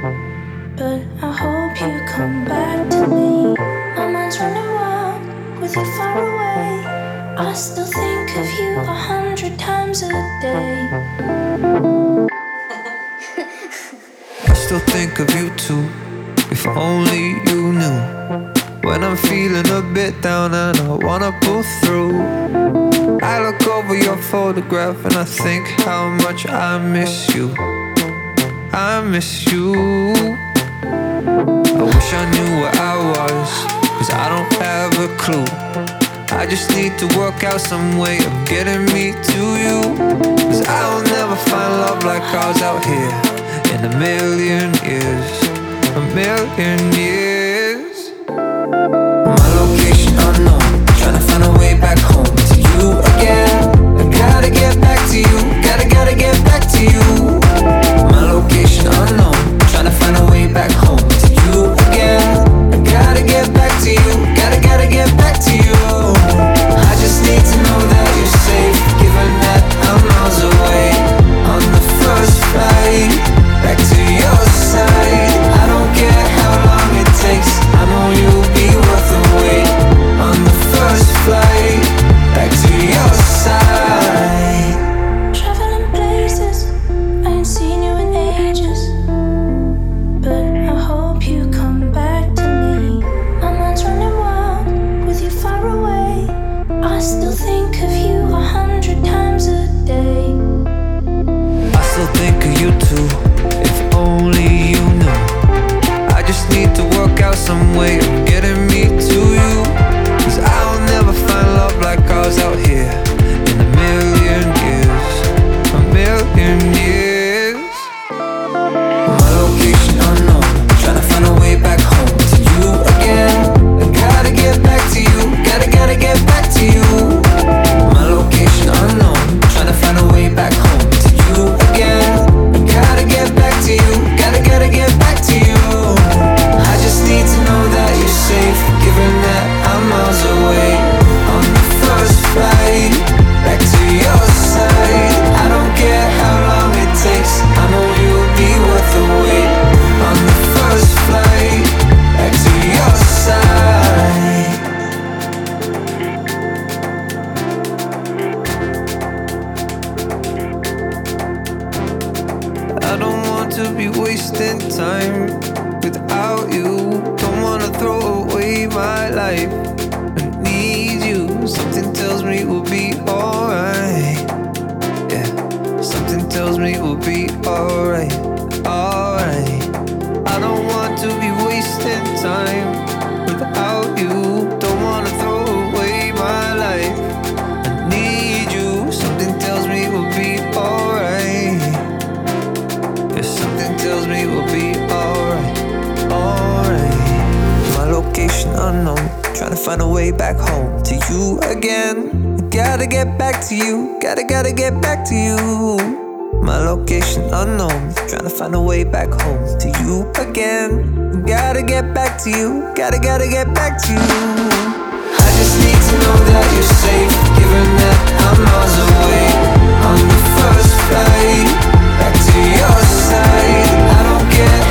but I hope you come back to me. My mind's running wild with you far away. I still think of you 100 times a day. I still think of you too, if only you knew. When I'm feeling a bit down and I wanna pull through, I look over your photograph and I think how much I miss you. I miss you. I wish I knew where I was, 'cause I don't have a clue. I just need to work out some way of getting me to you, 'cause I'll never find love like ours out here in a million years. A million years. My location unknown, trying to find a way back home to you again. I gotta get back to you, gotta get back to you. My location unknown, trying to find a way back home to you again. I gotta get back to you, gotta get back to you. I just need to know that you're safe, given that I'm miles away. On the first flight back to your side, I don't care how long it takes, I know you'll be worth the wait. On the first flight back to your side. Traveling places, I ain't seen you in ages, but I hope you come back to me. My mind's running wild with you far away. I still think of you 100 times a day. I still think of you too, if only you knew. I just need to work out some way of getting me to you, 'cause I'll never find love like ours out here in a million years. A million years. My location unknown, trying to find a way back home to you again. I gotta get back to you, gotta get back to you. My location unknown, trying to find a way back home to you again. I gotta get back to you, gotta get back to you. I just need to know that you're safe, given that I'm miles away. On the first flight back to your side, I don't care how long it takes, I know you'll be worth the wait. On the first flight back to your side. I don't want to be wasting time without you. Don't wanna throw away my life. I need you. Something tells me we'll be alright. Yeah, something tells me we'll be alright. Alright. I don't want to be wasting time without you. Don't wanna throw away my life. I need you. Something tells me we'll be alright. Yeah, something tells me we'll be alright. Alright. My location unknown, trying to find a way back home to you again. Gotta get back to you, gotta get back to you. My location unknown, trying to find a way back home to you again. Gotta get back to you, gotta get back to you. I just need to know that you're safe, given that I'm miles away. On the first flight back to your side, I don't care